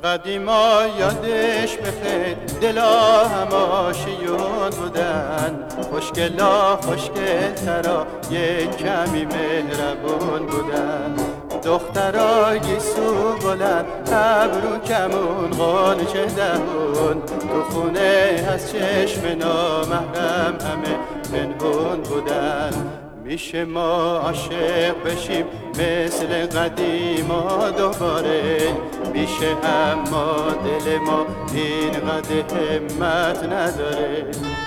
قدیما یادش بخیر دلا هماشیون بودن، خوشگلا خوشگلترا یک کمی مهربون بودن. دخترا گیسو بلند ابرو کمون غنچه دهون، تو خونه از چشم نامحرم همه پنهون بودن. میشه ما عاشق بشیم مثل قدیما دوباره، میشه اما دل ما اینقدر همت نداره.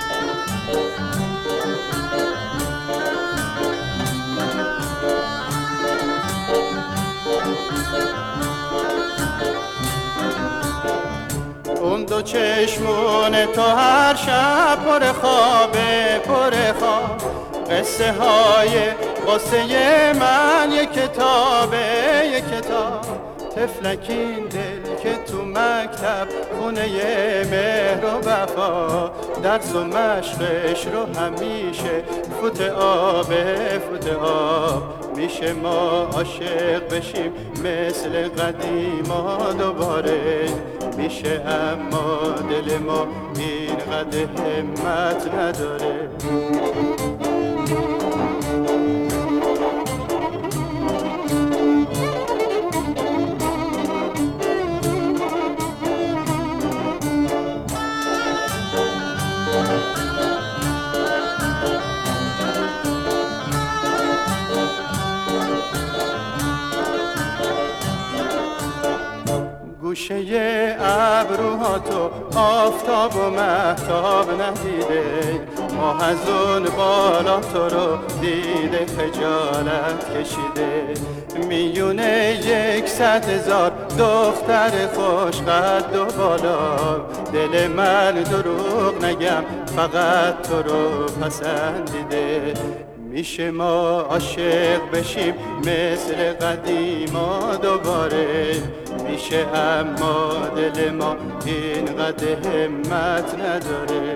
اون دو چشمون تو هر شب پر خوابه پر خواب، قصه های قصه من یک کتابه یک کتاب. طفلکین دل که تو مکتب خونه مهر و وفا، درس و مشقش رو همیشه فوت آبه فوت آب. میشه ما عاشق بشیم مثل قدیما دوباره، میشه اما دل ما اینقدر همت نداره. گوشه ابروها تو آفتاب و مهتاب ندیده، ماه از اون بالا تو رو دیده خجالت کشیده. میونه 100,000 دختر خوش قد و بالا، دل من دروغ نگم فقط تو رو پسندیده. میشه ما عاشق بشیم مثل قدیما دوباره، میشه اما دل ما اینقدر همت نداره.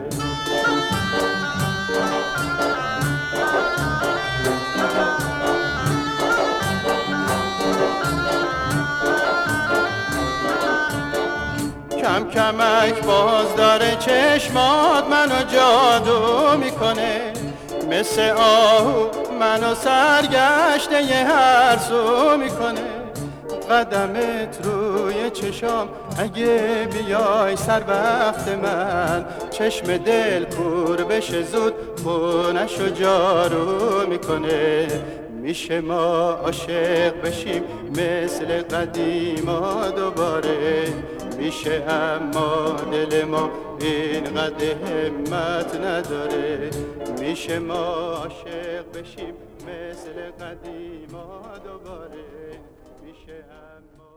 کم کمک باز داره چشمات منو جادو میکنه، مثل آهو منو سرگشته هر سو میکنه. قدمت روی چشام اگه بیای سر وقت من، چشم دل کور بشه زود خونشو جارو میکنه. میشه ما عاشق بشیم مثل قدیما دوباره، میشه اما دل ما اینقدر همت نداره. میشه ما عاشق بشیم مثل قدیما دوباره، میشه اما